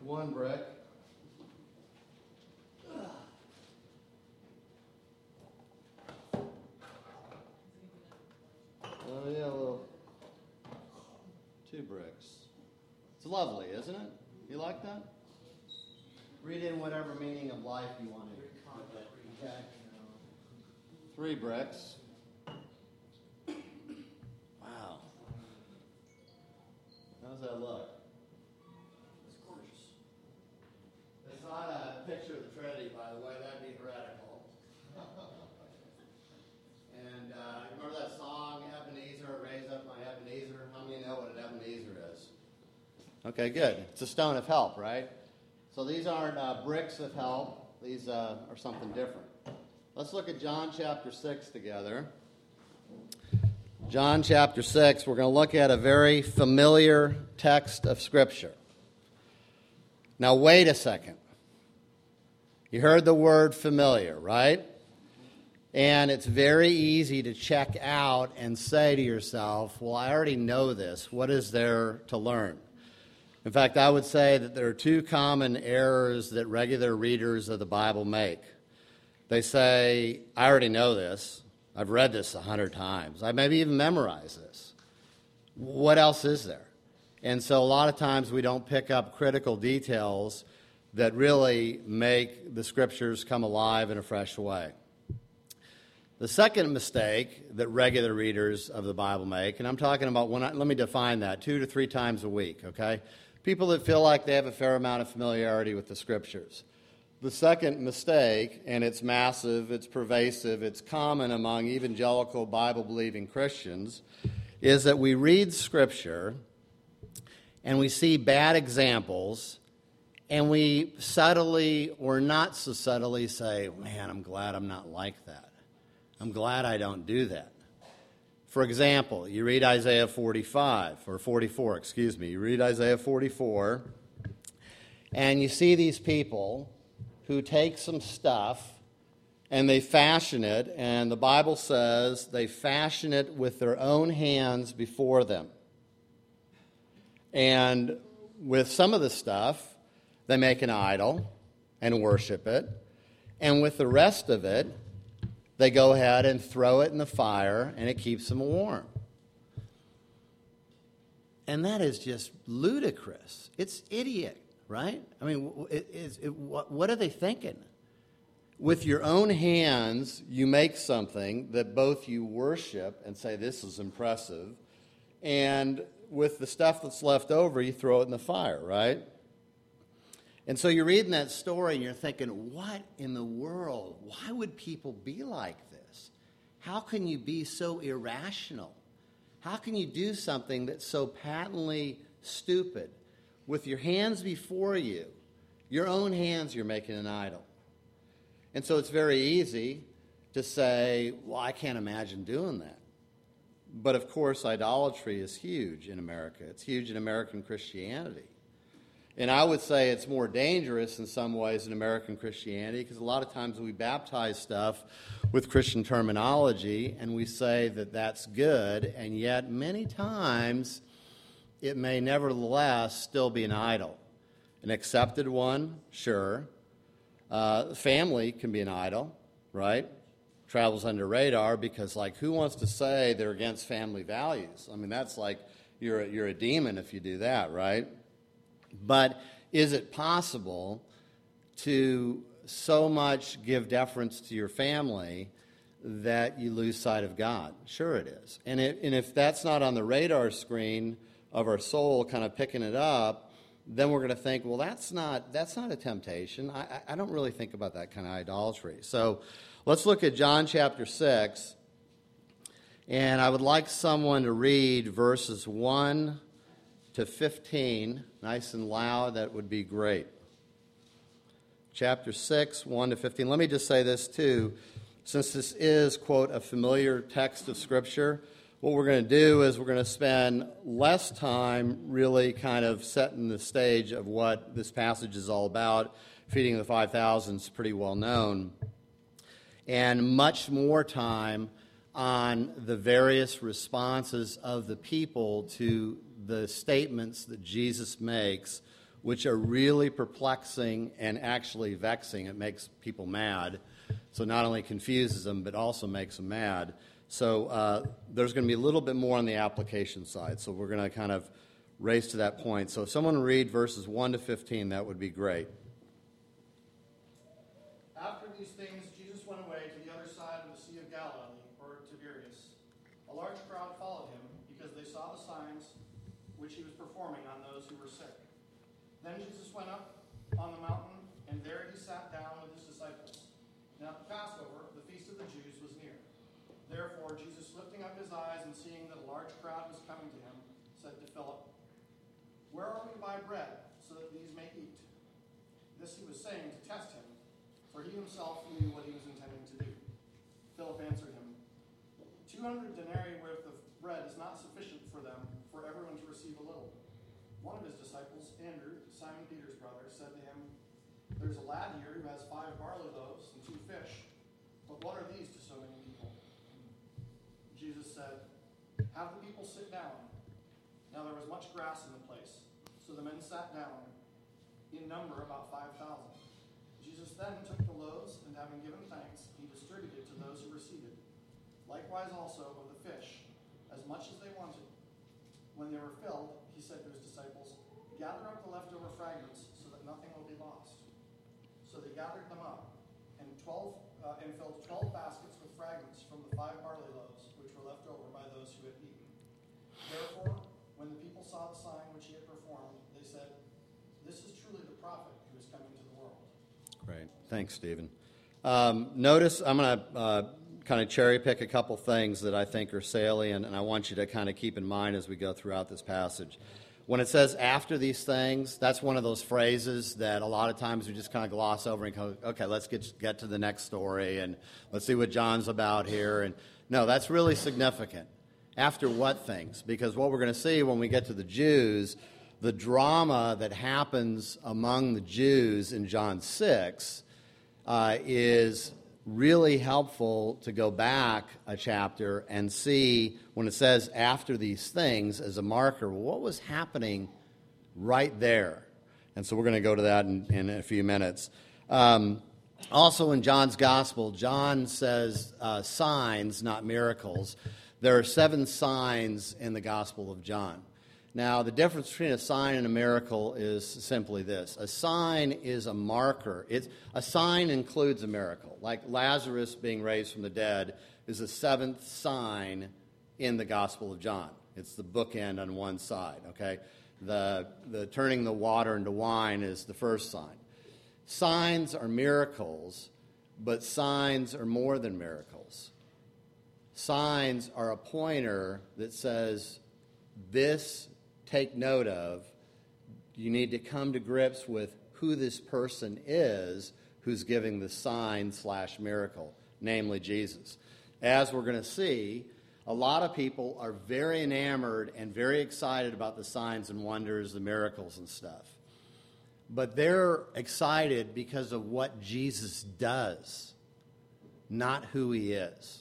one brick. Oh yeah, well, 2 bricks. It's lovely, isn't it? You like that? Read in whatever meaning of life you want to. Okay. 3 bricks. Wow. How's that look? It's gorgeous. It's not a picture of the Trinity, by the way. That'd be heretical. And remember that song, Ebenezer, Raise Up My Ebenezer? How many know what an Ebenezer is? Okay, good. It's a stone of help, right? So these aren't bricks of help. These are something different. Let's look at John chapter 6 together. John chapter 6, we're going to look at a very familiar text of Scripture. Now, wait a second. You heard the word familiar, right? And it's very easy to check out and say to yourself, well, I already know this. What is there to learn? In fact, I would say that there are 2 common errors that regular readers of the Bible make. They say, I already know this. I've read this 100 times. I maybe even memorized this. What else is there? And so a lot of times we don't pick up critical details that really make the Scriptures come alive in a fresh way. The second mistake that regular readers of the Bible make, and I'm talking about, let me define that, 2 to 3 times a week, okay? People that feel like they have a fair amount of familiarity with the Scriptures. The second mistake, and it's massive, it's pervasive, it's common among evangelical Bible-believing Christians, is that we read Scripture and we see bad examples and we subtly or not so subtly say, man, I'm glad I'm not like that. I'm glad I don't do that. For example, you read Isaiah 44, you read Isaiah 44, and you see these people who take some stuff and they fashion it, and the Bible says they fashion it with their own hands before them. And with some of the stuff, they make an idol and worship it, and with the rest of it, they go ahead and throw it in the fire, and it keeps them warm. And that is just ludicrous. It's idiot, right? I mean, what are they thinking? With your own hands, you make something that both you worship and say, this is impressive, and with the stuff that's left over, you throw it in the fire, right? And so you're reading that story and you're thinking, what in the world? Why would people be like this? How can you be so irrational? How can you do something that's so patently stupid? With your hands before you, your own hands, you're making an idol. And so it's very easy to say, well, I can't imagine doing that. But of course, idolatry is huge in America. It's huge in American Christianity. And I would say it's more dangerous in some ways in American Christianity because a lot of times we baptize stuff with Christian terminology and we say that that's good, and yet many times it may nevertheless still be an idol. An accepted one, sure. Family can be an idol, right? Travels under radar because, like, who wants to say they're against family values? I mean, that's like you're a demon if you do that, right? But is it possible to so much give deference to your family that you lose sight of God? Sure it is. And if that's not on the radar screen of our soul kind of picking it up, then we're going to think, well, that's not a temptation. I don't really think about that kind of idolatry. So let's look at John chapter 6, and I would like someone to read verses 1 to 15, nice and loud. That would be great. Chapter 6, 1 to 15. Let me just say this too. Since this is, quote, a familiar text of Scripture, what we're going to do is we're going to spend less time really kind of setting the stage of what this passage is all about. Feeding the 5,000 is pretty well known. And much more time on the various responses of the people to the statements that Jesus makes which are really perplexing and actually vexing. It makes people mad. So not only confuses them, but also makes them mad. So there's going to be a little bit more on the application side. So we're going to kind of race to that point. So if someone read verses 1 to 15, that would be great. After these things, Jesus went away to the other side of the Sea of Galilee, or Tiberias. A large crowd followed him because they saw the signs which he was performing on those who were sick. Then Jesus went up on the mountain, and there he sat down with his disciples. Now at the Passover, the feast of the Jews, was near. Therefore Jesus, lifting up his eyes and seeing that a large crowd was coming to him, said to Philip, "Where are we to buy bread, so that these may eat?" This he was saying to test him, for he himself knew what he was intending to do. Philip answered him, 200 denarii worth of bread is not sufficient for them, for everyone to receive a little. One of his disciples, Andrew, Simon Peter's brother, said to him, "There's a lad here who has 5 barley loaves and 2 fish, but what are these to so many people?" Jesus said, "Have the people sit down." Now there was much grass in the place, so the men sat down, in number about 5,000. Jesus then took the loaves, and having given thanks, he distributed to those who were seated. Likewise also of the fish, as much as they wanted. When they were filled, he said to his disciples, "Gather up the leftover fragments, so that nothing will be lost." So they gathered them up, and filled 12 baskets with fragments from the 5 barley loaves, which were left over by those who had eaten. Therefore, when the people saw the sign which he had performed, they said, "This is truly the prophet who is coming to the world." Great. Thanks, Stephen. Notice I'm going to kind of cherry pick a couple things that I think are salient, and I want you to kind of keep in mind as we go throughout this passage. When it says after these things, that's one of those phrases that a lot of times we just kind of gloss over and go, okay, let's get to the next story and let's see what John's about here. And no, that's really significant. After what things? Because what we're going to see when we get to the Jews, the drama that happens among the Jews in John 6 is really helpful to go back a chapter and see when it says after these things as a marker, what was happening right there. And so we're going to go to that in a few minutes. Also in John's gospel, John says signs, not miracles. There are 7 signs in the Gospel of John. Now, the difference between a sign and a miracle is simply this. A sign is a marker. A sign includes a miracle. Like Lazarus being raised from the dead is the 7th sign in the Gospel of John. It's the bookend on one side, okay? The turning the water into wine is the first sign. Signs are miracles, but signs are more than miracles. Signs are a pointer that says, this, take note of. You need to come to grips with who this person is who's giving the sign/miracle, namely Jesus. As we're going to see, a lot of people are very enamored and very excited about the signs and wonders, the miracles and stuff. But they're excited because of what Jesus does, not who he is.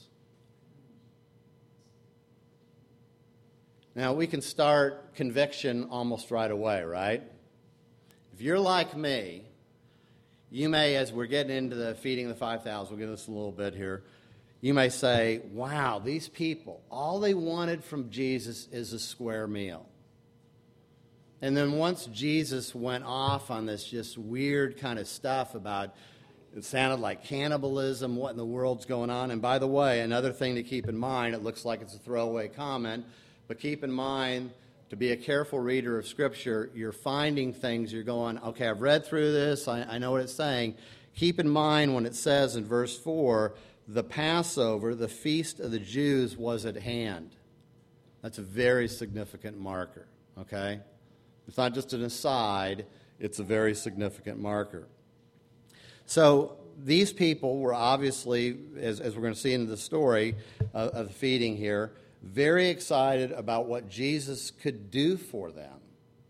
Now, we can start conviction almost right away, right? If you're like me, you may, as we're getting into the feeding the 5,000, we'll get this a little bit here, you may say, wow, these people, all they wanted from Jesus is a square meal. And then once Jesus went off on this just weird kind of stuff about, it sounded like cannibalism, what in the world's going on? And by the way, another thing to keep in mind, it looks like it's a throwaway comment, but keep in mind, to be a careful reader of Scripture, you're finding things, you're going, okay, I've read through this, I know what it's saying. Keep in mind when it says in verse 4, the Passover, the feast of the Jews, was at hand. That's a very significant marker, okay? It's not just an aside, it's a very significant marker. So these people were obviously, as we're going to see in the story of the feeding here, very excited about what Jesus could do for them,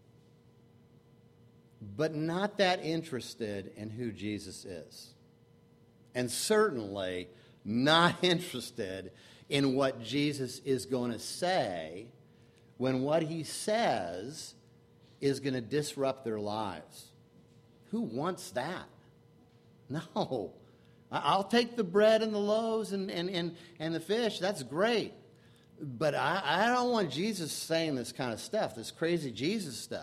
but not that interested in who Jesus is. And certainly not interested in what Jesus is going to say when what he says is going to disrupt their lives. Who wants that? No. I'll take the bread and the loaves and the fish. That's great. But I don't want Jesus saying this kind of stuff, this crazy Jesus stuff.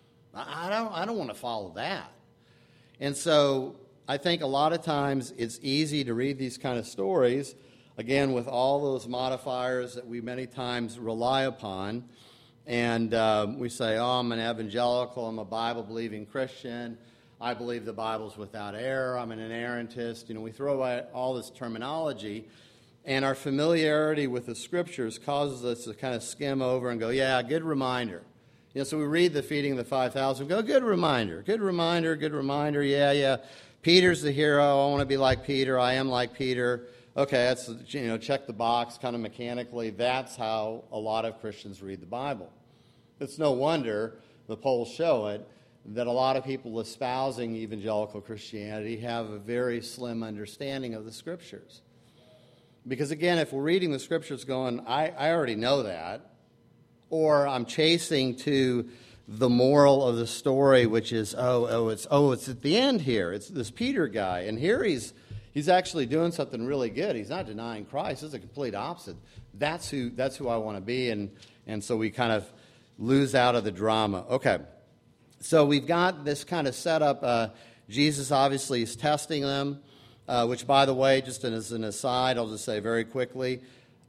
I don't want to follow that. And so I think a lot of times it's easy to read these kind of stories, again, with all those modifiers that we many times rely upon. And we say, oh, I'm an evangelical, I'm a Bible-believing Christian, I believe the Bible's without error, I'm an inerrantist. We throw out all this terminology, and our familiarity with the Scriptures causes us to kind of skim over and go, yeah, good reminder. So we read the feeding of the 5,000, we go, good reminder, yeah. Peter's the hero, I want to be like Peter, I am like Peter. Okay, that's, check the box kind of mechanically. That's how a lot of Christians read the Bible. It's no wonder, the polls show it, that a lot of people espousing evangelical Christianity have a very slim understanding of the Scriptures. Because again, if we're reading the Scriptures going, I already know that, or I'm chasing to the moral of the story, which is, it's at the end here. It's this Peter guy, and here he's actually doing something really good. He's not denying Christ. It's the complete opposite. That's who I want to be, and so we kind of lose out of the drama. Okay, so we've got this kind of setup. Jesus obviously is testing them, which, by the way, just as an aside, I'll just say very quickly,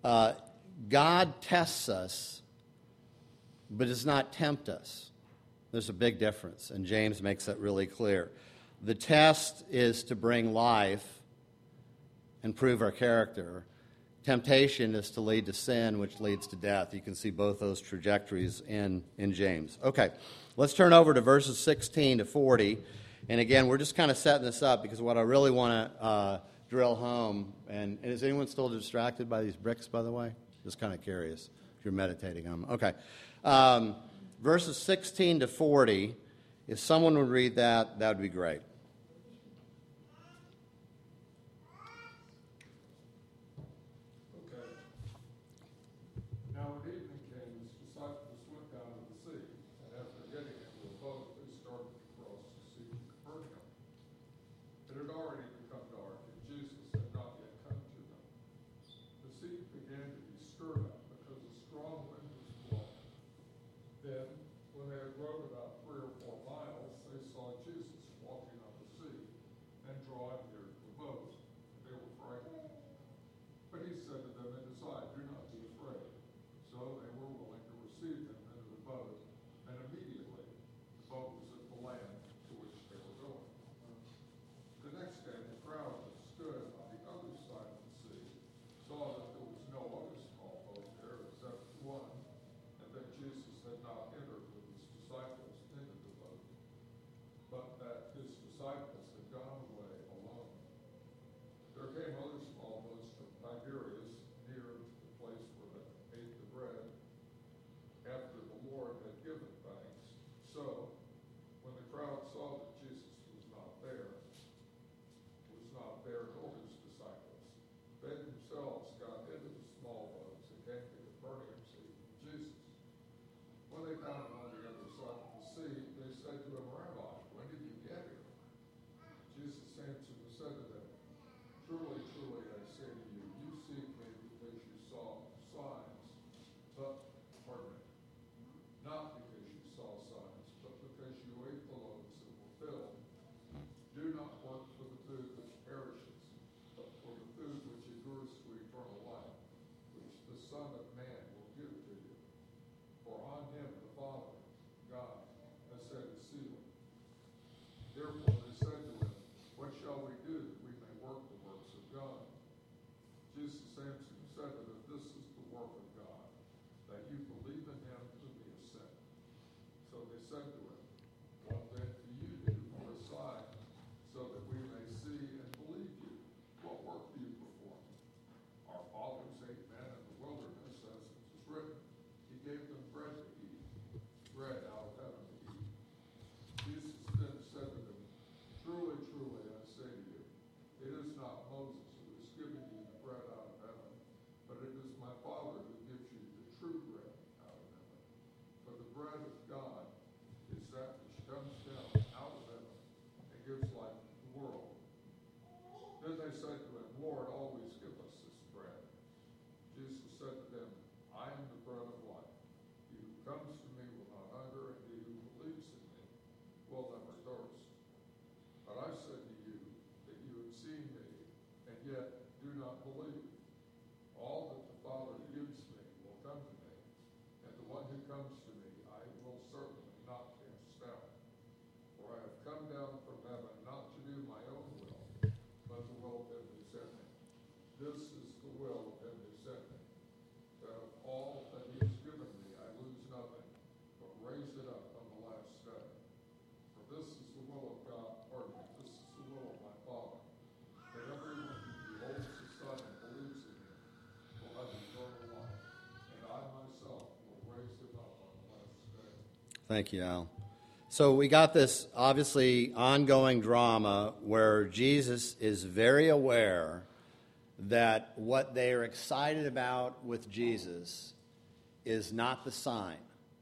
God tests us, but does not tempt us. There's a big difference, and James makes that really clear. The test is to bring life and prove our character. Temptation is to lead to sin, which leads to death. You can see both those trajectories in James. Okay, let's turn over to verses 16 to 40. And again, we're just kind of setting this up because what I really want to drill home, and is anyone still distracted by these bricks, by the way? Just kind of curious if you're meditating on them. Okay. Verses 16 to 40, if someone would read that, that would be great. raise it up on the last day. For this is the will of God, this is the will of my Father, that everyone who beholds the Son and believes in him will have eternal life, and I myself will raise him up on the last day. Thank you, Al. So we got this obviously ongoing drama where Jesus is very aware that what they are excited about with Jesus is not the sign.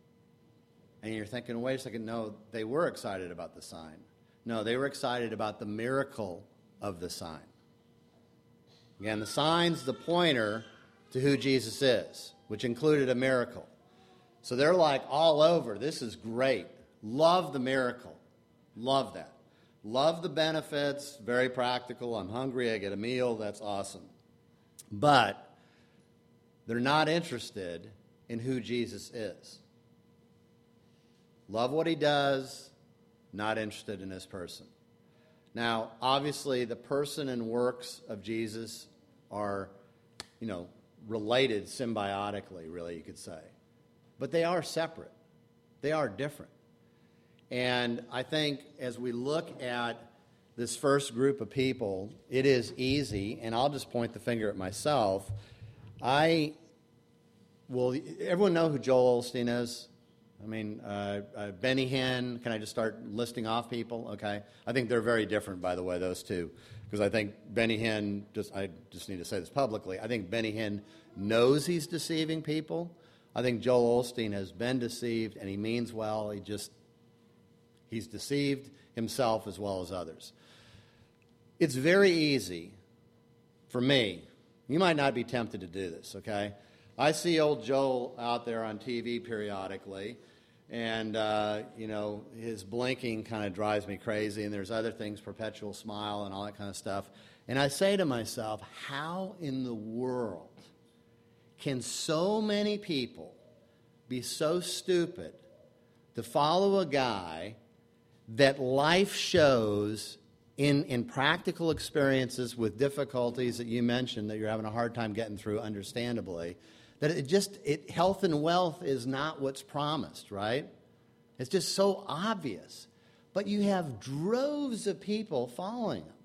And you're thinking, wait a second, no, they were excited about the sign. No, they were excited about the miracle of the sign. Again, the sign's the pointer to who Jesus is, which included a miracle. So they're like all over, this is great. Love the miracle. Love that. Love the benefits, very practical. I'm hungry, I get a meal, that's awesome. But they're not interested in who Jesus is. Love what he does, not interested in his person. Now, obviously, the person and works of Jesus are, related symbiotically, really, you could say. But they are separate. They are different. And I think as we look at this first group of people, it is easy, and I'll just point the finger at myself. Everyone know who Joel Osteen is? I mean, Benny Hinn, can I just start listing off people? Okay. I think they're very different, by the way, those two. Because I think Benny Hinn, I just need to say this publicly, I think Benny Hinn knows he's deceiving people. I think Joel Osteen has been deceived, and he means well. He's deceived himself as well as others. It's very easy for me. You might not be tempted to do this, okay? I see old Joel out there on TV periodically, and, his blinking kind of drives me crazy, and there's other things, perpetual smile and all that kind of stuff. And I say to myself, how in the world can so many people be so stupid to follow a guy that life shows in practical experiences with difficulties that you mentioned that you're having a hard time getting through, understandably, that health and wealth is not what's promised, right? It's just so obvious. But you have droves of people following him.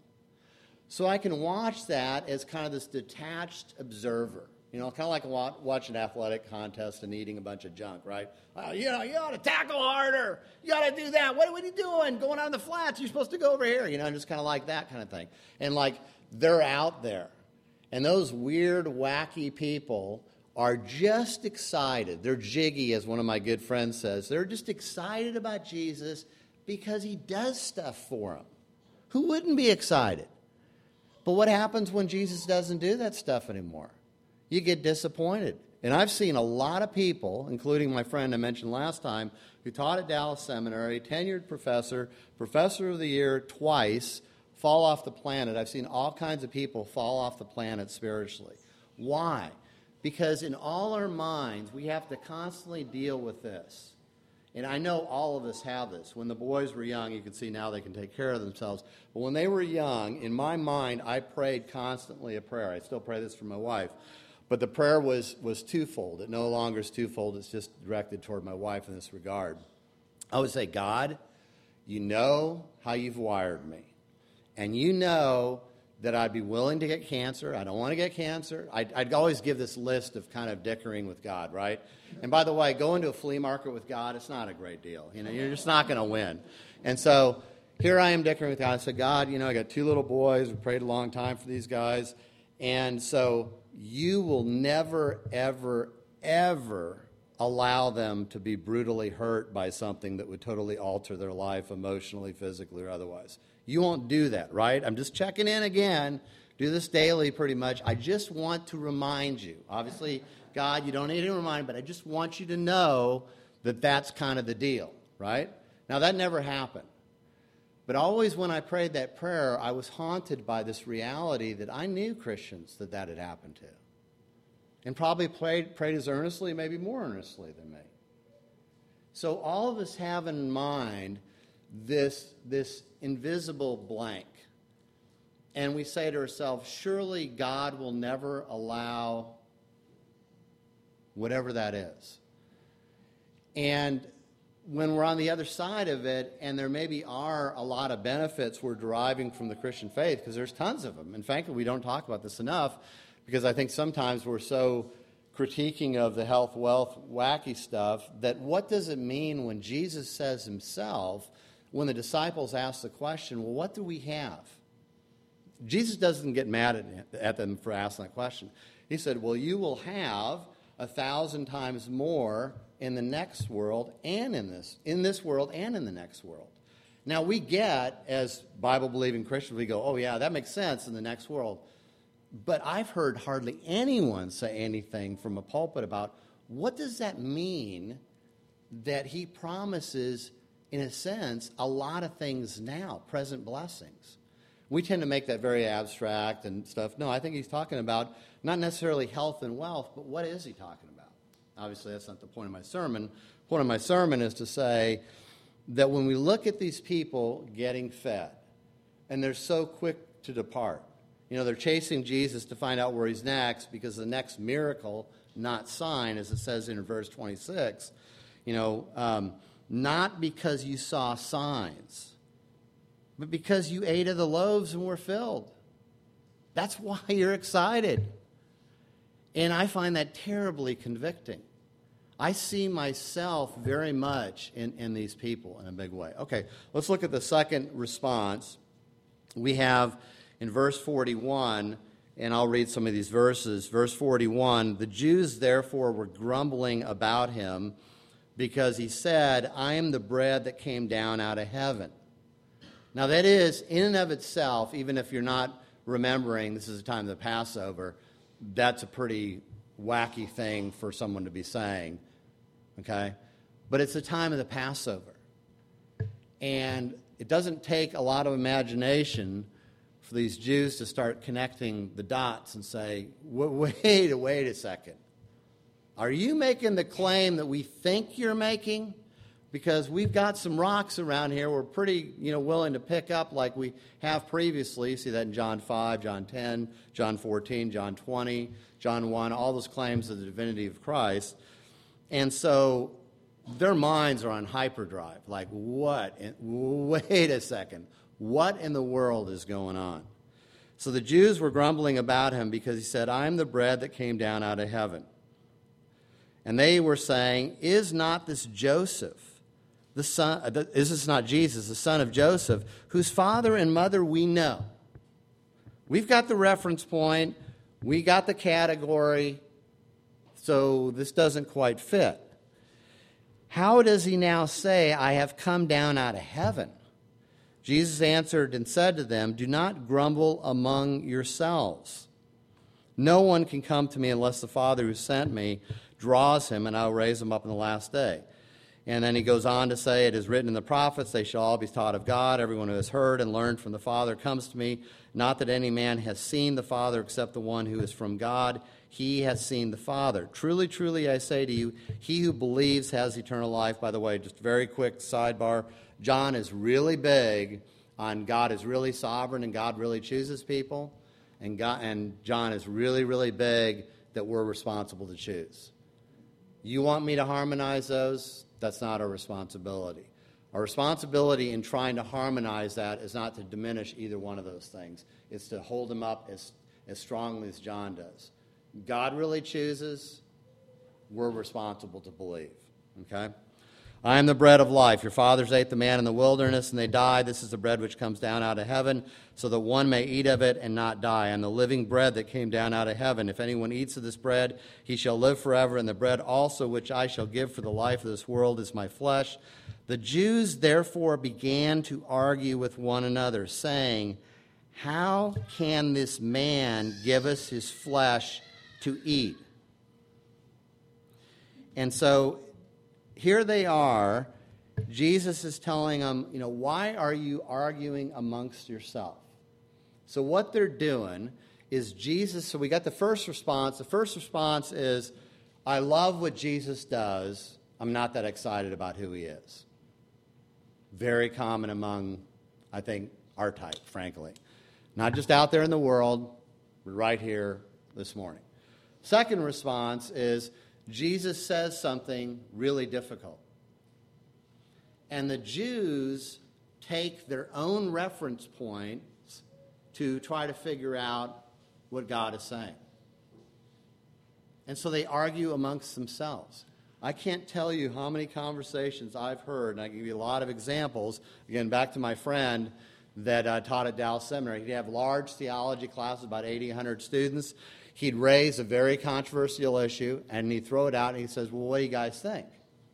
So I can watch that as kind of this detached observer. Kind of like watching an athletic contest and eating a bunch of junk, right? You ought to tackle harder. You ought to do that. What are you doing? Going on the flats. You're supposed to go over here. Just kind of like that kind of thing. And they're out there. And those weird, wacky people are just excited. They're jiggy, as one of my good friends says. They're just excited about Jesus because he does stuff for them. Who wouldn't be excited? But what happens when Jesus doesn't do that stuff anymore? You get disappointed. And I've seen a lot of people, including my friend I mentioned last time, who taught at Dallas Seminary, tenured professor, professor of the year twice, fall off the planet. I've seen all kinds of people fall off the planet spiritually. Why? Because in all our minds, we have to constantly deal with this. And I know all of us have this. When the boys were young, you can see now they can take care of themselves. But when they were young, in my mind, I prayed constantly a prayer. I still pray this for my wife. But the prayer was twofold. It no longer is twofold. It's just directed toward my wife in this regard. I would say, God, you know how you've wired me. And you know that I'd be willing to get cancer. I don't want to get cancer. I'd always give this list of kind of dickering with God, right? And by the way, going to a flea market with God, it's not a great deal. You're just not going to win. And so here I am dickering with God. I said, God, I got 2 little boys. We prayed a long time for these guys. And so you will never, ever, ever allow them to be brutally hurt by something that would totally alter their life emotionally, physically, or otherwise. You won't do that, right? I'm just checking in again. Do this daily pretty much. I just want to remind you. Obviously, God, you don't need to remind, but I just want you to know that that's kind of the deal, right? Now, that never happened. But always when I prayed that prayer, I was haunted by this reality that I knew Christians that had happened to. And probably prayed as earnestly, maybe more earnestly than me. So all of us have in mind this invisible blank. And we say to ourselves, surely God will never allow whatever that is. And when we're on the other side of it, and there maybe are a lot of benefits we're deriving from the Christian faith, because there's tons of them. And frankly, we don't talk about this enough, because I think sometimes we're so critiquing of the health, wealth, wacky stuff, that what does it mean when Jesus says himself, when the disciples ask the question, well, what do we have? Jesus doesn't get mad at them for asking that question. He said, well, you will have 1,000 times more in the next world and in this world and in the next world. Now we get, as Bible-believing Christians, we go, oh yeah, that makes sense in the next world. But I've heard hardly anyone say anything from a pulpit about what does that mean that he promises, in a sense, a lot of things now, present blessings. We tend to make that very abstract and stuff. No, I think he's talking about not necessarily health and wealth, but what is he talking about? Obviously, that's not the point of my sermon. The point of my sermon is to say that when we look at these people getting fed, and they're so quick to depart, they're chasing Jesus to find out where he's next, because the next miracle, not sign, as it says in verse 26, not because you saw signs, but because you ate of the loaves and were filled. That's why you're excited. And I find that terribly convicting. I see myself very much in these people in a big way. Okay, let's look at the second response. We have in verse 41, and I'll read some of these verses. Verse 41, the Jews therefore were grumbling about him because he said, I am the bread that came down out of heaven. Now that is, in and of itself, even if you're not remembering this is the time of the Passover, that's a pretty wacky thing for someone to be saying, okay? But it's the time of the Passover. And it doesn't take a lot of imagination for these Jews to start connecting the dots and say, wait a second. Are you making the claim that we think you're making? Because we've got some rocks around here we're pretty willing to pick up like we have previously. You see that in John 5, John 10, John 14, John 20, John 1, all those claims of the divinity of Christ. And so their minds are on hyperdrive. Like, what? Wait a second. What in the world is going on? So the Jews were grumbling about him because he said, I am the bread that came down out of heaven. And they were saying, is not this Joseph? Is this not Jesus, the son of Joseph, whose father and mother we know? We've got the reference point. We got the category. So this doesn't quite fit. How does he now say, I have come down out of heaven? Jesus answered and said to them, do not grumble among yourselves. No one can come to me unless the Father who sent me draws him, and I will raise him up in the last day. And then he goes on to say, it is written in the prophets, they shall all be taught of God. Everyone who has heard and learned from the Father comes to me. Not that any man has seen the Father except the one who is from God. He has seen the Father. Truly, truly, I say to you, he who believes has eternal life. By the way, just a very quick sidebar. John is really big on God is really sovereign and God really chooses people. And John is really, really big that we're responsible to choose. You want me to harmonize those? That's not our responsibility. Our responsibility in trying to harmonize that is not to diminish either one of those things. It's to hold them up as strongly as John does. God really chooses. We're responsible to believe. Okay? I am the bread of life. Your fathers ate the manna in the wilderness, and they died. This is the bread which comes down out of heaven, so that one may eat of it and not die. I am the living bread that came down out of heaven. If anyone eats of this bread, he shall live forever, and the bread also which I shall give for the life of this world is my flesh. The Jews therefore began to argue with one another, saying, how can this man give us his flesh to eat? And so here they are. Jesus is telling them, why are you arguing amongst yourself? So what they're doing is Jesus, so we got the first response. The first response is, I love what Jesus does. I'm not that excited about who he is. Very common among, I think, our type, frankly. Not just out there in the world, but right here this morning. Second response is, Jesus says something really difficult. And the Jews take their own reference points to try to figure out what God is saying. And so they argue amongst themselves. I can't tell you how many conversations I've heard, and I can give you a lot of examples. Again, back to my friend that taught at Dallas Seminary. He'd have large theology classes, about 80, 100 students. He'd raise a very controversial issue, and he'd throw it out, and he says, well, what do you guys think?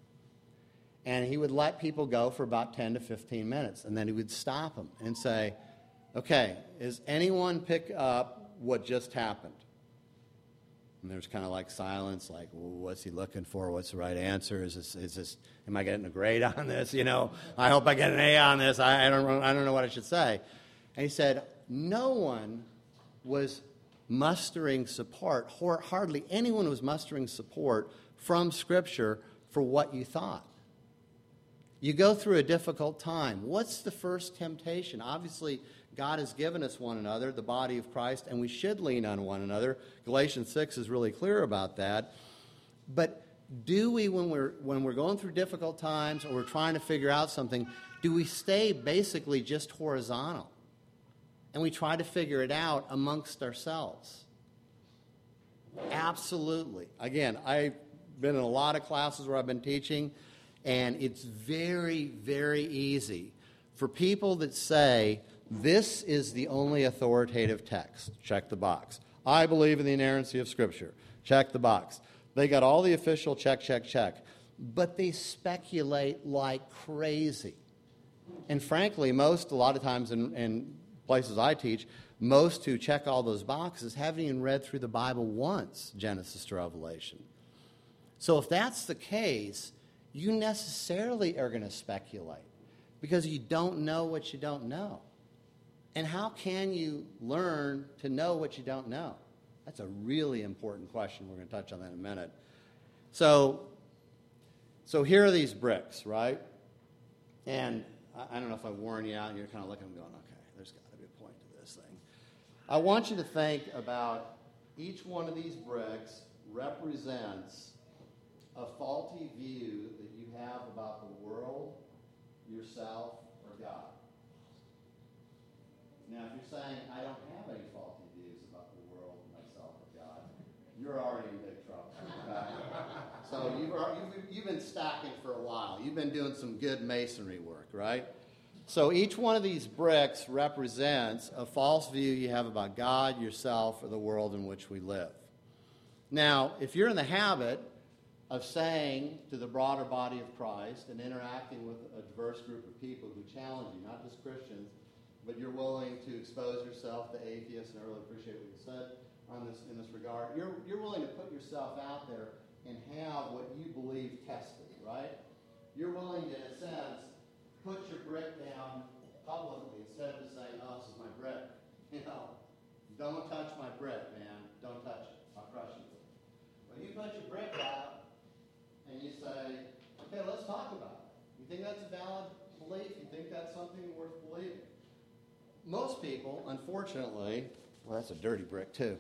And he would let people go for about 10 to 15 minutes, and then he would stop them and say, okay, is anyone pick up what just happened? And there's kind of like silence, like, well, what's he looking for? What's the right answer? Is this? Am I getting a grade on this? I hope I get an A on this. I don't know what I should say. And he said, no one was mustering support. Hardly anyone was mustering support from Scripture for what you thought. You go through a difficult time. What's the first temptation? Obviously, God has given us one another, the body of Christ, and we should lean on one another. Galatians 6 is really clear about that. But do we, when we're going through difficult times or we're trying to figure out something, do we stay basically just horizontal? And we try to figure it out amongst ourselves? Absolutely. Again, I've been in a lot of classes where I've been teaching, and it's very, very easy for people that say, this is the only authoritative text. Check the box. I believe in the inerrancy of Scripture. Check the box. They got all the official check. But they speculate like crazy. And frankly, a lot of times in places I teach, most who check all those boxes haven't even read through the Bible once, Genesis to Revelation. So if that's the case, you necessarily are going to speculate because you don't know what you don't know. And how can you learn to know what you don't know? That's a really important question. We're going to touch on that in a minute. So here are these bricks, right? And I don't know if I've worn you out, and you're kind of looking and going, okay, there's got to be a point to this thing. I want you to think about each one of these bricks represents a faulty view that you have about the world, yourself, or God. Now, if you're saying, I don't have any faulty views about the world, myself, or God, you're already in big trouble. Okay? So you've been stacking for a while. You've been doing some good masonry work, right? So each one of these bricks represents a false view you have about God, yourself, or the world in which we live. Now, if you're in the habit of saying to the broader body of Christ and interacting with a diverse group of people who challenge you, not just Christians, but you're willing to expose yourself to atheists, and I really appreciate what you said in this regard. You're willing to put yourself out there and have what you believe tested, right? You're willing to, in a sense, put your brick down publicly instead of just saying, oh, this is my brick. Don't touch my brick, man. Don't touch it. I'll crush you. When you put your brick out and you say, okay, let's talk about it. You think that's a valid belief? You think that's something worth believing? Most people, unfortunately, well, that's a dirty brick too.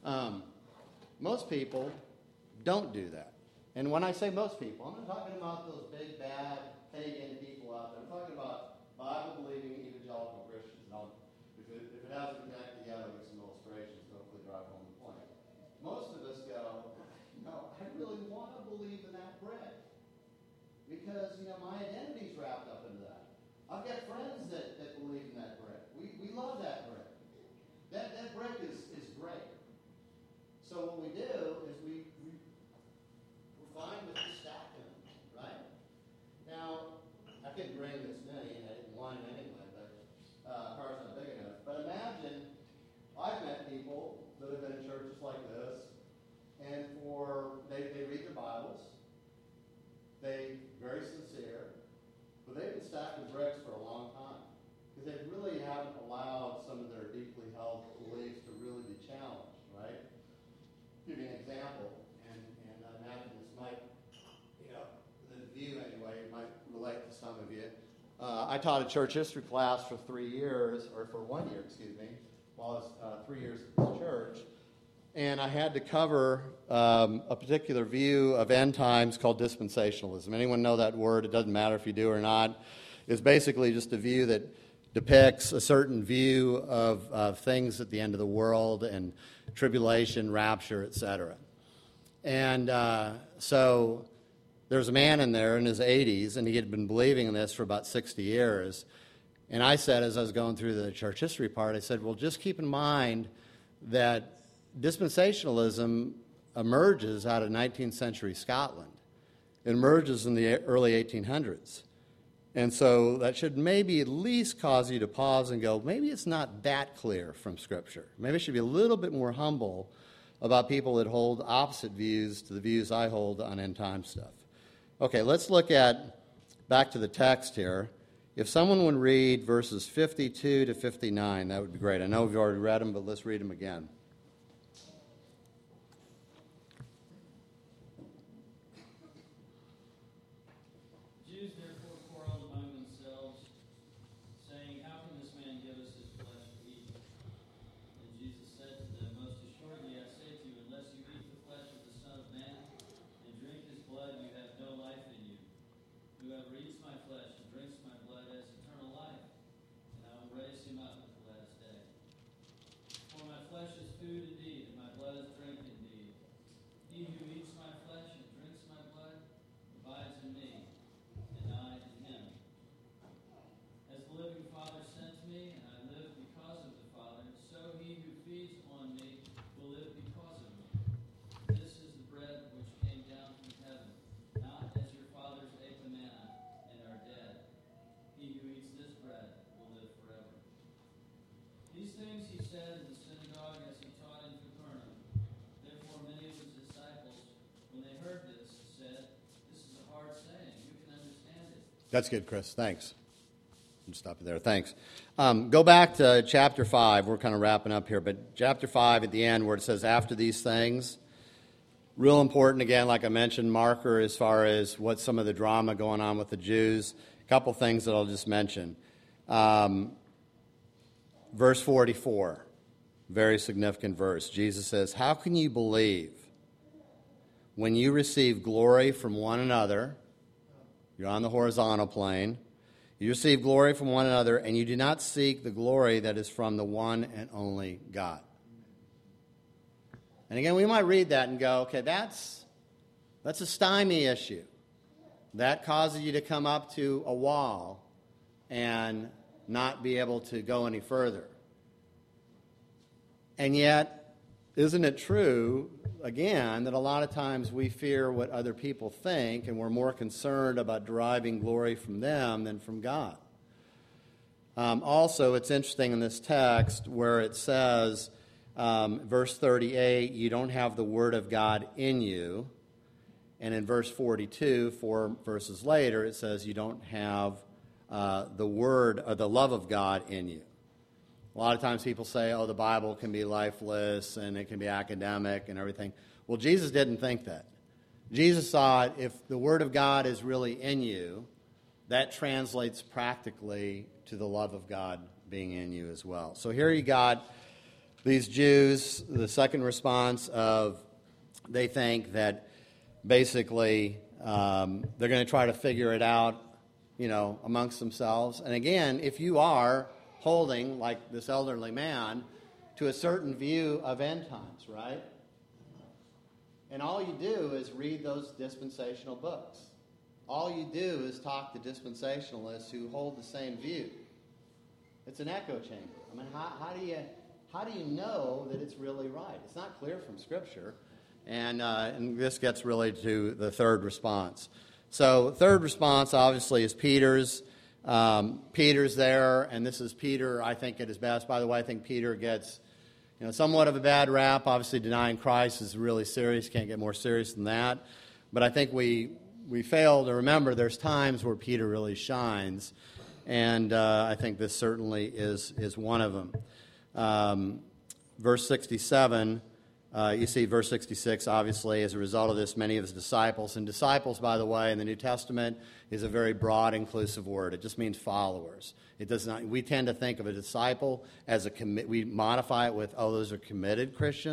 Most people don't do that. And when I say most people, I'm not talking about those big, bad, pagan people out there. I'm talking about Bible-believing evangelical Christians. If it hasn't connected yet, I'll give some illustrations to hopefully drive home the point. Most of us go, no, I really want to believe in that brick because, my identity's wrapped up into that. I've got friends that believe in that brick. We love that brick. That brick is great. So what we do is we're fine with just stacking them, right? Now, I couldn't bring this many, and I didn't want it anyway, but car's not big enough. But imagine, I've met people that have been in churches like this, and they read their Bibles, they're very sincere, but they've been stacking bricks for a long time. Because they really haven't allowed some of their deeply held beliefs to really be challenged, right? Give you an example, and I imagine this might, the view anyway, might relate to some of you. I taught a church history class for 3 years, or for 1 year, excuse me, while I was 3 years at this church. and I had to cover a particular view of end times called dispensationalism. Anyone know that word? It doesn't matter if you do or not. It's basically just a view that depicts a certain view of things at the end of the world and tribulation, rapture, etc. And so there's a man in there in his 80s, and he had been believing in this for about 60 years. And I said, as I was going through the church history part, I said, well, just keep in mind that dispensationalism emerges out of 19th century Scotland. It emerges in the early 1800s. And so that should maybe at least cause you to pause and go, maybe it's not that clear from Scripture. Maybe I should be a little bit more humble about people that hold opposite views to the views I hold on end time stuff. Okay, let's look back to the text here. If someone would read verses 52 to 59, that would be great. I know we've already read them, but let's read them again. Jews therefore quarreled among themselves, saying, how can this man give us his flesh to eat? And Jesus said to them, most assuredly I say to you, unless you eat the flesh of the Son of Man and drink his blood, you have no life in you. Whoever eats my flesh and drinks my blood has eternal life, and I will raise him up at the last day. For my flesh is food indeed, and my blood is drink indeed. He who eats my flesh and drinks my blood abides in me, and I in him. As the living Father sent me, and I live because of the Father, so he who feeds on me will live because of me. This is the bread which came down from heaven, not as your fathers ate the manna and are dead. He who eats this bread will live forever. These things he said in the synagogue as he taught in Capernaum. Therefore many of his disciples, when they heard this, said, this is a hard saying. Who can understand it? That's good, Chris. Thanks. I'm stopping there. Thanks. Go back to chapter 5. We're kind of wrapping up here, but chapter 5 at the end where it says, after these things, real important, again, like I mentioned, marker as far as what some of the drama going on with the Jews. A couple things that I'll just mention. Verse 44, very significant verse. Jesus says, how can you believe when you receive glory from one another? You're on the horizontal plane. You receive glory from one another, and you do not seek the glory that is from the one and only God. And again, we might read that and go, okay, that's a stymie issue. That causes you to come up to a wall and not be able to go any further. And yet, isn't it true, again, that a lot of times we fear what other people think and we're more concerned about deriving glory from them than from God? Also, it's interesting in this text where it says, verse 38, you don't have the word of God in you. And in verse 42, 4 verses later, it says you don't have the word or the love of God in you. A lot of times people say, oh, the Bible can be lifeless and it can be academic and everything. Well, Jesus didn't think that. Jesus thought if the Word of God is really in you, that translates practically to the love of God being in you as well. So here you got these Jews, the second response of they think that basically they're going to try to figure it out, amongst themselves. And again, if you are holding, like this elderly man, to a certain view of end times, right? And all you do is read those dispensational books. All you do is talk to dispensationalists who hold the same view. It's an echo chamber. I mean, how do you know that it's really right? It's not clear from Scripture. And this gets really to the third response. So third response, obviously, is Peter's. Peter's there, and this is Peter, I think, at his best. By the way, I think Peter gets somewhat of a bad rap. Obviously, denying Christ is really serious. Can't get more serious than that. But I think we fail to remember there's times where Peter really shines, and I think this certainly is one of them. Verse 67, you see verse 66, obviously, as a result of this, many of his disciples. And disciples, by the way, in the New Testament is a very broad, inclusive word. It just means followers. It does not. We tend to think of a disciple as we modify it with, oh, those are committed Christians.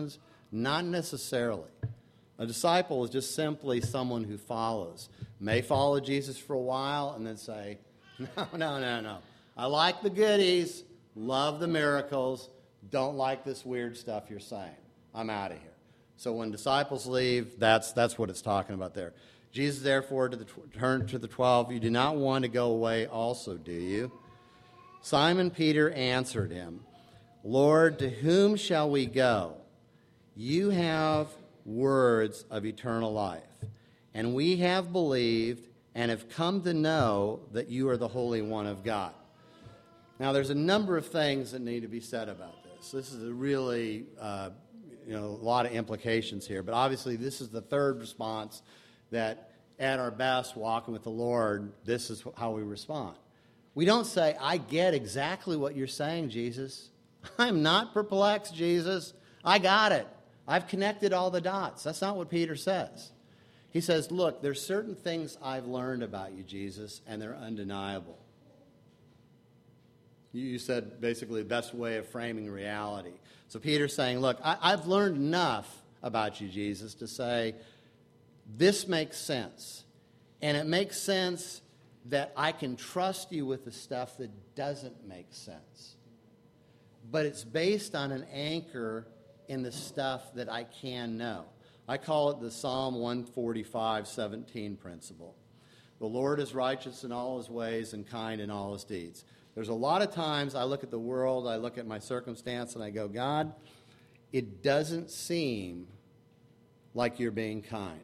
Not necessarily. A disciple is just simply someone who follows. May follow Jesus for a while and then say, no. I like the goodies, love the miracles, don't like this weird stuff you're saying. I'm out of here. So when disciples leave, that's what it's talking about there. Jesus therefore turned to the 12, you do not want to go away also, do you? Simon Peter answered him, Lord, to whom shall we go? You have words of eternal life, and we have believed and have come to know that you are the Holy One of God. Now, there's a number of things that need to be said about this. This is a really, a lot of implications here, but obviously this is the third response that at our best, walking with the Lord, this is how we respond. We don't say, I get exactly what you're saying, Jesus. I'm not perplexed, Jesus. I got it. I've connected all the dots. That's not what Peter says. He says, look, there's certain things I've learned about you, Jesus, and they're undeniable. You said basically the best way of framing reality. So Peter's saying, look, I've learned enough about you, Jesus, to say this makes sense. And it makes sense that I can trust you with the stuff that doesn't make sense. But it's based on an anchor in the stuff that I can know. I call it the Psalm 145:17 principle. The Lord is righteous in all his ways and kind in all his deeds. There's a lot of times I look at the world, I look at my circumstance, and I go, God, it doesn't seem like you're being kind.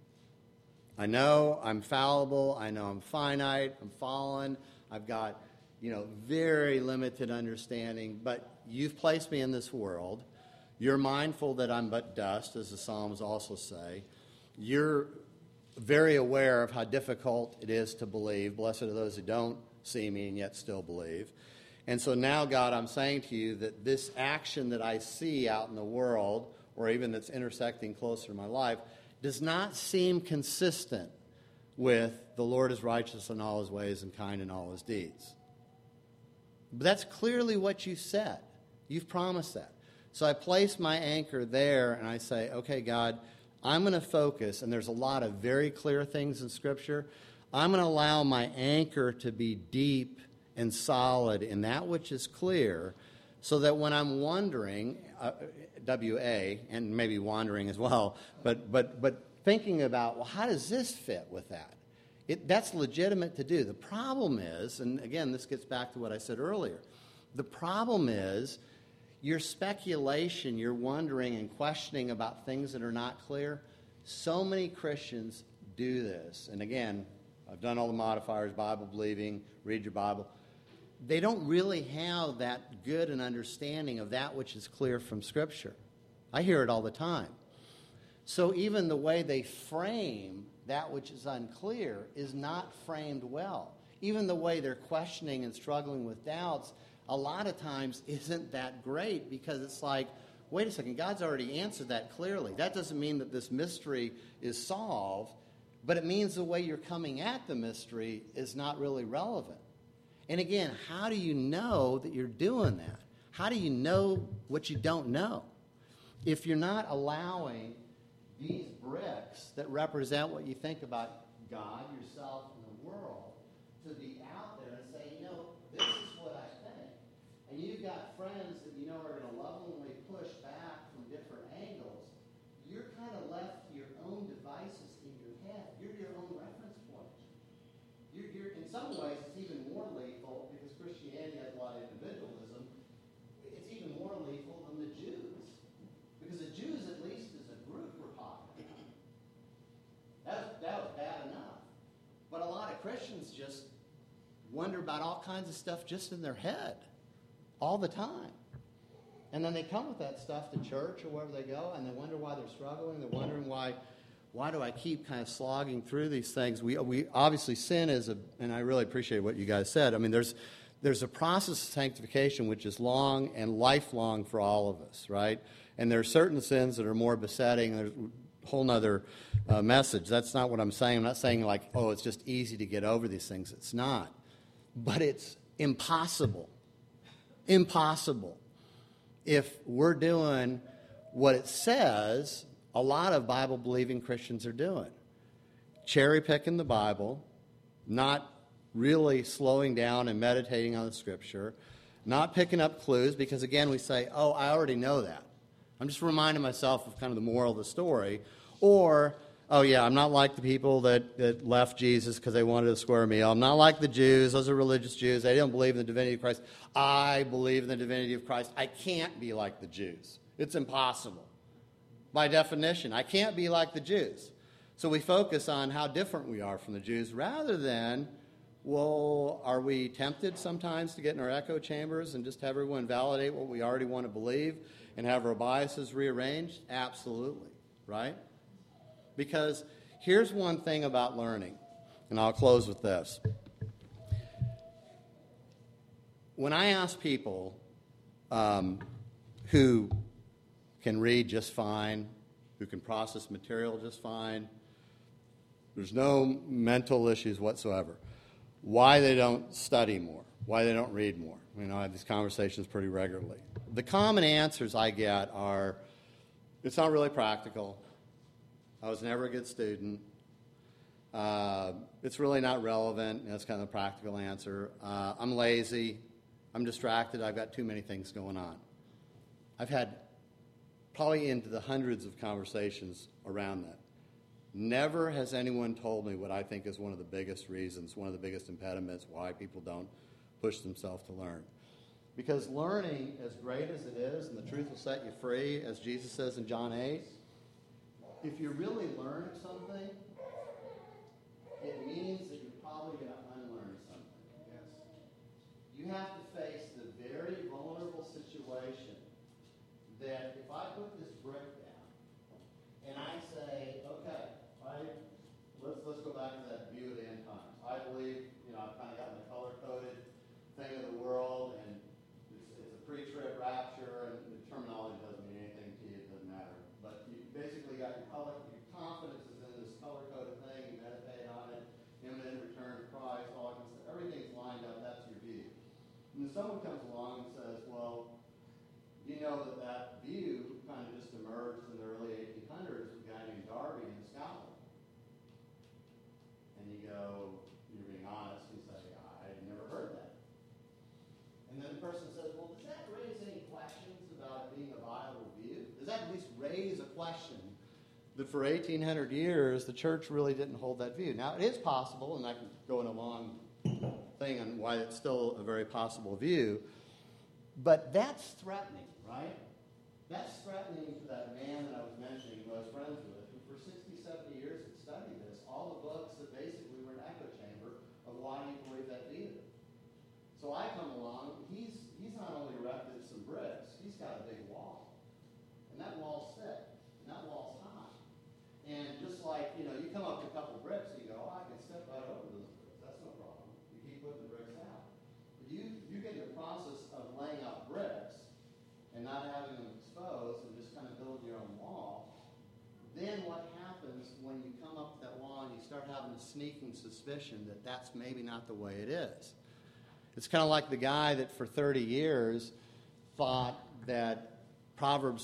I know I'm fallible. I know I'm finite. I'm fallen. I've got, very limited understanding. But you've placed me in this world. You're mindful that I'm but dust, as the Psalms also say. You're very aware of how difficult it is to believe. Blessed are those who don't see me and yet still believe. And so now, God, I'm saying to you that this action that I see out in the world, or even that's intersecting closer to my life, does not seem consistent with the Lord is righteous in all his ways and kind in all his deeds. But that's clearly what you said. You've promised that. So I place my anchor there and I say, okay, God, I'm going to focus, and there's a lot of very clear things in Scripture. I'm going to allow my anchor to be deep and solid in that which is clear, so that when I'm wondering, W-A, and maybe wandering as well, but thinking about, well, how does this fit with that? That's legitimate to do. The problem is, and again, this gets back to what I said earlier, the problem is your speculation, your wondering and questioning about things that are not clear. So many Christians do this. And again, I've done all the modifiers, Bible believing, read your Bible. They don't really have that good an understanding of that which is clear from Scripture. I hear it all the time. So even the way they frame that which is unclear is not framed well. Even the way they're questioning and struggling with doubts a lot of times isn't that great, because it's like, wait a second, God's already answered that clearly. That doesn't mean that this mystery is solved, but it means the way you're coming at the mystery is not really relevant. And again, how do you know that you're doing that? How do you know what you don't know? If you're not allowing these bricks that represent what you think about God, yourself, and the world to be out there and say, this is what I think. And you've got friends that are going to lovingly push back from different angles. You're kind of left to your own devices in your head. You're your own reference point. You're in some ways, it's even more lethal, because Christianity has a lot of individualism. It's even more lethal than the Jews. Because the Jews, at least as a group, were talking. That was bad enough. But a lot of Christians just wonder about all kinds of stuff just in their head all the time. And then they come with that stuff to church or wherever they go, and they wonder why they're struggling. They're wondering why do I keep kind of slogging through these things? We obviously, sin is and I really appreciate what you guys said. I mean, there's a process of sanctification which is long and lifelong for all of us, right? And there are certain sins that are more besetting. There's a whole other message. That's not what I'm saying. I'm not saying like, it's just easy to get over these things. It's not. But it's impossible. Impossible. If we're doing what it says a lot of Bible-believing Christians are doing. Cherry-picking the Bible, not really slowing down and meditating on the Scripture, not picking up clues, because again we say, oh, I already know that. I'm just reminding myself of kind of the moral of the story. Or, oh yeah, I'm not like the people that left Jesus because they wanted a square meal. I'm not like the Jews. Those are religious Jews. They don't believe in the divinity of Christ. I believe in the divinity of Christ. I can't be like the Jews. It's impossible. By definition, I can't be like the Jews. So we focus on how different we are from the Jews rather than, well, are we tempted sometimes to get in our echo chambers and just have everyone validate what we already want to believe and have our biases rearranged? Absolutely, right? Because here's one thing about learning, and I'll close with this. When I ask people who can read just fine, who can process material just fine, there's no mental issues whatsoever, why they don't study more, why they don't read more. I have these conversations pretty regularly. The common answers I get are, it's not really practical. I was never a good student. It's really not relevant. That's kind of the practical answer. I'm lazy. I'm distracted. I've got too many things going on. I've had probably into the hundreds of conversations around that. Never has anyone told me what I think is one of the biggest reasons, one of the biggest impediments why people don't push themselves to learn. Because learning, as great as it is, and the truth will set you free, as Jesus says in John 8, if you really learn something, it means that you're probably going to unlearn something. Yes. You have to face the very vulnerable situation that if I put this brick down and I say, okay, let's go back to that view of the end times. I believe, I've kind of gotten the color-coded thing of the world, and it's a pre-trib rapture, and the terminology doesn't mean anything to you, it doesn't matter. But you basically got your confidence is in this color-coded thing, you meditate on it, imminent return to Christ, all that kind of stuff. Everything's lined up, that's your view. And then someone comes along and says, well, you know that view kind of just emerged in the early 1800s with a guy named Darby in Scotland. And you go, you're being honest, you say, I never heard that. And then the person says, well, does that raise any questions about it being a viable view? Does that at least raise a question that for 1,800 years the church really didn't hold that view? Now, it is possible, and I can go in a long thing on why it's still a very possible view, but that's threatening, right? That's threatening to that man that I was mentioning who I was friends with, who for 60, 70 years had studied this, all the books that basically were an echo chamber of why he believed that view. So I come along, he's not only erected some bricks, he's got a big wall. And that wall's thick, and that wall's high. And just like, you come up to a couple bricks and you go, I can step right over those bricks. That's no problem. You keep putting the bricks out. But you get in the process of laying out bricks and not having them exposed and just kind of build your own wall, then what happens when you come up to that wall and you start having a sneaking suspicion that that's maybe not the way it is? It's kind of like the guy that for 30 years thought that Proverbs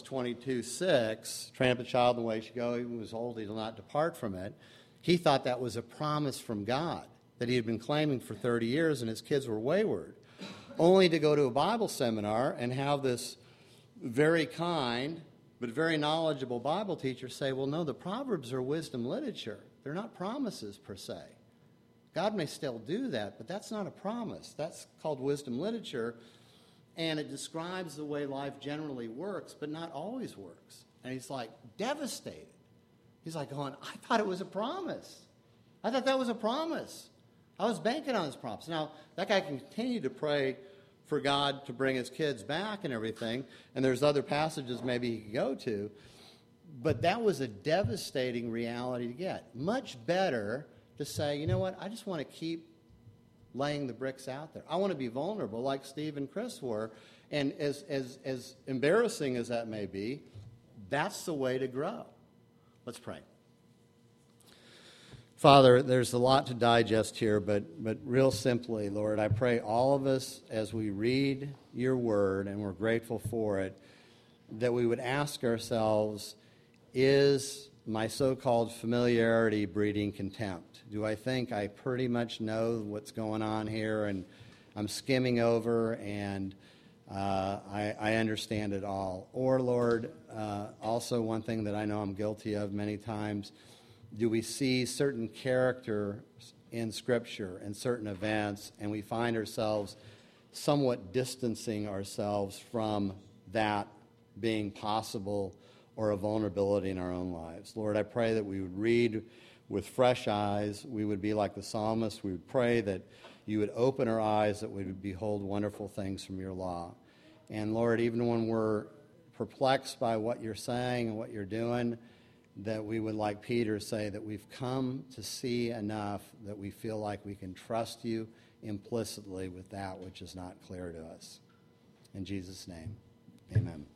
22:6, train up a child in the way he should go, even when he was old, he will not depart from it. He thought that was a promise from God that he had been claiming for 30 years, and his kids were wayward, only to go to a Bible seminar and have this very kind but very knowledgeable Bible teacher say, well, no, the Proverbs are wisdom literature. They're not promises per se. God may still do that, but that's not a promise. That's called wisdom literature, and it describes the way life generally works, but not always works. And he's like devastated. He's like going, I thought it was a promise. I thought that was a promise. I was banking on this promise. Now, that guy can continue to pray for God to bring his kids back and everything, and there's other passages maybe he could go to, but that was a devastating reality to get. Much better to say, you know what, I just want to keep laying the bricks out there. I want to be vulnerable like Steve and Chris were, and as embarrassing as that may be, that's the way to grow. Let's pray. Father, there's a lot to digest here, but real simply, Lord, I pray all of us as we read your word, and we're grateful for it, that we would ask ourselves, is my so-called familiarity breeding contempt? Do I think I pretty much know what's going on here and I'm skimming over and I understand it all? Or, Lord, also one thing that I know I'm guilty of many times, do we see certain characters in Scripture and certain events, and we find ourselves somewhat distancing ourselves from that being possible or a vulnerability in our own lives? Lord, I pray that we would read with fresh eyes. We would be like the psalmist. We would pray that you would open our eyes, that we would behold wonderful things from your law. And Lord, even when we're perplexed by what you're saying and what you're doing, that we would, like Peter, say that we've come to see enough that we feel like we can trust you implicitly with that which is not clear to us. In Jesus' name, amen.